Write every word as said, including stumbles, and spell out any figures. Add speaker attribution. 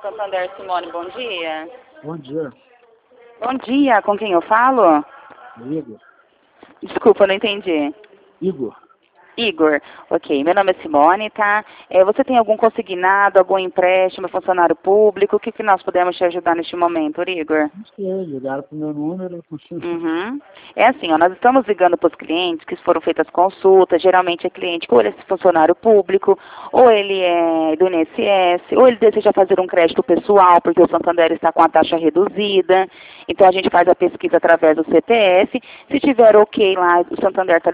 Speaker 1: Santander, Simone, bom dia.
Speaker 2: Bom dia.
Speaker 1: Bom dia, com quem eu falo?
Speaker 2: Igor.
Speaker 1: Desculpa, não entendi.
Speaker 2: Igor.
Speaker 1: Igor, ok. Meu nome é Simone, tá? É, você tem algum consignado, algum empréstimo, funcionário público? O que, que nós podemos te ajudar neste momento, Igor?
Speaker 2: Não sei, ligaram pro meu número.
Speaker 1: Uhum. É assim, ó, nós estamos ligando para os clientes que foram feitas consultas, geralmente é cliente ou ele é funcionário público, ou ele é do I N S S, ou ele deseja fazer um crédito pessoal, porque o Santander está com a taxa reduzida. Então a gente faz a pesquisa através do C P F. Se tiver ok lá, o Santander está